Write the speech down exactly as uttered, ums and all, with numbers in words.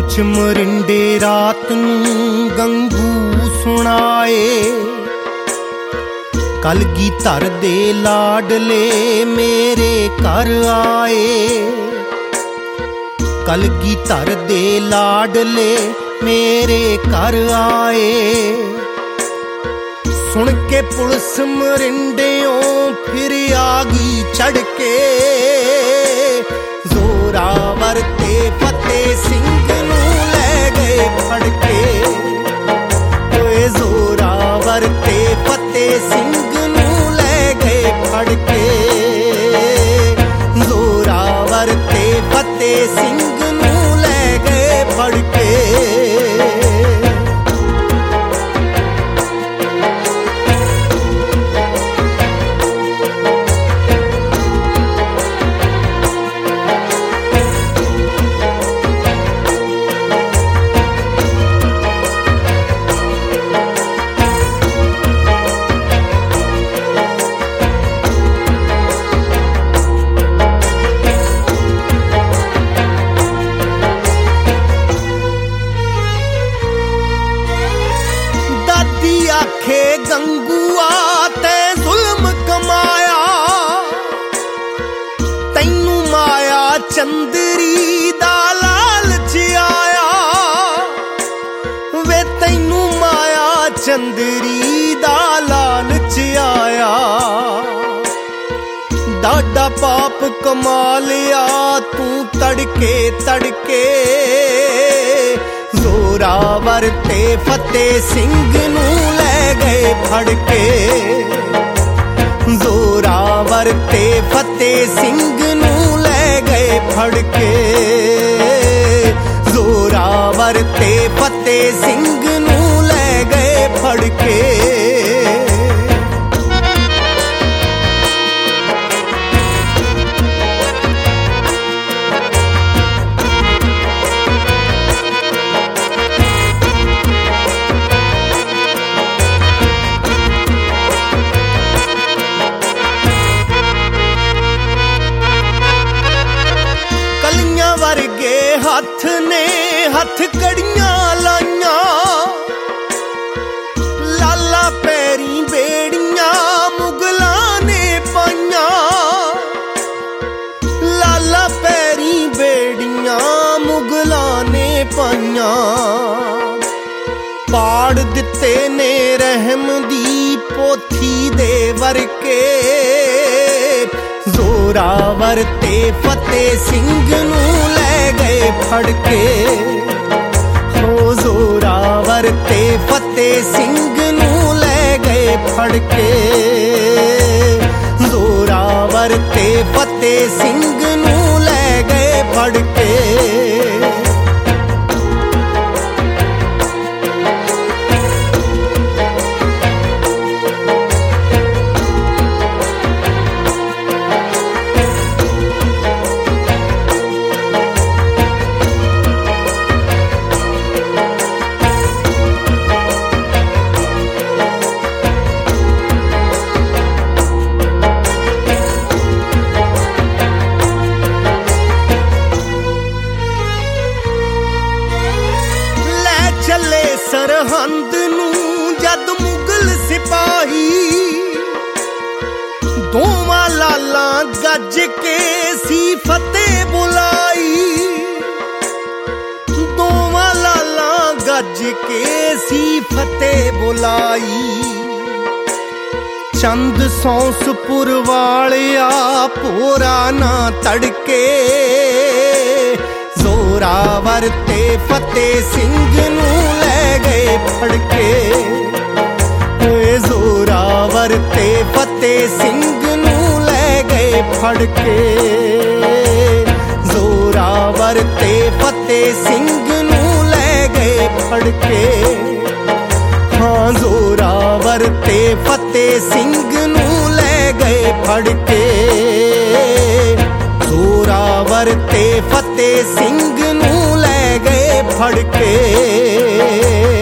ਪੁੱਛ ਮਰਿੰਡੇ ਰਾਤ ਨੂੰ ਗੰਗੂ ਸੁਣਾਏ। ਕਲਗੀਧਰ ਦੇ ਲਾਡਲੇ ਮੇਰੇ ਘਰ ਆਏ। ਕਲਗੀਧਰ ਦੇ ਲਾਡਲੇ ਮੇਰੇ ਘਰ ਆਏ। ਸੁਣ ਕੇ ਪੁਲਿਸ ਮਰਿੰਡਿਓਂ ਫਿਰ ਆ ਗਈ ਚੜ ਕੇ। ਜ਼ੋਰਾਵਰ ਤੇ ਫਤਿਹ ਸਿੰਘ ਨੂੰ ਲੈ ਗਏ ਫੜ ਕੇ। ਓਏ ਜ਼ੋਰਾਵਰ ਤੇ ਫਤਿਹ ਸਿੰਘ ਨੂੰ ਲੈ ਗਏ ਫੜ ਕੇ। ਜ਼ੋਰਾਵਰ ਤੇ ਫਤਿਹ ਸਿੰਘ ਨੂੰ ਲੈ ਗਏ ਫੜ ਕੇ। ਆਖੇ ਗੰਗੂਆ ਤੈਂ ਜ਼ੁਲਮ ਕਮਾਇਆ। ਤੈਨੂੰ ਮਾਇਆ ਚੰਦਰੀ ਦਾ ਲਾਲਚ ਆਇਆ। ਵੇ ਤੈਨੂੰ ਮਾਇਆ ਚੰਦਰੀ ਦਾ ਲਾਲਚ ਆਇਆ। ਡਾਢਾ ਪਾਪ ਕਮਾ ਲਿਆ ਤੂੰ ਤੜਕੇ ਤੜਕੇ। ਜ਼ੋਰਾਵਰ ਤੇ ਫਤਿਹ ਸਿੰਘ ਨੂੰ ਲੈ ਗਏ ਫੜ ਕੇ। ਜ਼ੋਰਾਵਰ ਤੇ ਫਤਿਹ ਸਿੰਘ ਨੂੰ ਲੈ ਗਏ ਫੜ ਕੇ। ਜ਼ੋਰਾਵਰ ਤੇ ਫਤਿਹ ਸਿੰਘ ਨੂੰ ਲੈ ਗਏ ਫੜ ਕੇ। ਵਰਗੇ ਹੱਥ ਨੇ ਹੱਥ ਕੜੀਆਂ ਲਾਈਆਂ। ਲਾਲਾ ਪੈਰੀ ਬੇੜੀਆਂ ਮੁਗਲਾਂ ਨੇ ਪਾਈਆਂ। ਲਾਲਾ ਪੈਰੀ ਬੇੜੀਆਂ ਮੁਗਲਾਂ ਨੇ ਪਾਈਆਂ। ਪਾੜ ਦਿੱਤੇ ਨੇ ਰਹਿਮ ਦੀ ਪੋਥੀ ਦੇ ਵਰਕੇ। ਜ਼ੋਰਾਵਰ ਤੇ ਫਤਿਹ ਸਿੰਘ ਨੂੰ ਲੈ ਗਏ ਫੜ ਕੇ। ਹੋ ਜ਼ੋਰਾਵਰ ਤੇ ਫਤਿਹ ਸਿੰਘ ਨੂੰ ਲੈ ਗਏ ਫੜ ਕੇ। ਜ਼ੋਰਾਵਰ ਤੇ ਫਤਿਹ ਸਿੰਘ ਨੂੰ ਲੈ ਗਏ ਫੜ ਕੇ। ਚੱਲੇ ਸਰਹੰਦ ਨੂੰ ਜਦ ਮੁਗਲ ਸਿਪਾਹੀ। ਦੋਵਾਂ ਲਾਲਾਂ ਗੱਜ ਕੇ ਸੀ ਫਤਿਹ ਬੁਲਾਈ। ਦੋਵਾਂ ਲਾਲਾਂ ਗੱਜ ਕੇ ਸੀ ਫਤਿਹ ਬੁਲਾਈ। ਚੰਦ ਸੌਂਸਪੁਰ ਵਾਲਿਆ ਭੋਰਾ ਨਾ ਤੜਕੇ। ਜ਼ੋਰਾਵਰ ਤੇ ਫਤਿਹ ਸਿੰਘ ਨੂੰ ਲੈ ਗਏ ਫੜ ਕੇ। ਓਏ ਜ਼ੋਰਾਵਰ ਤੇ ਫਤਿਹ ਸਿੰਘ ਨੂੰ ਲੈ ਗਏ ਫੜ ਕੇ। ਜ਼ੋਰਾਵਰ ਤੇ ਫਤਿਹ ਸਿੰਘ ਨੂੰ ਲੈ ਗਏ ਫੜ ਕੇ। ਹਾਂ ਜ਼ੋਰਾਵਰ ਤੇ ਫਤਿਹ ਸਿੰਘ ਨੂੰ ਲੈ ਗਏ ਫੜ ਕੇ। ਜ਼ੋਰਾਵਰ ਤੇ ਫਤਿਹ ਸਿੰਘ ਨੂੰ ਲੈ ਗਏ ਫੜ ਕੇ।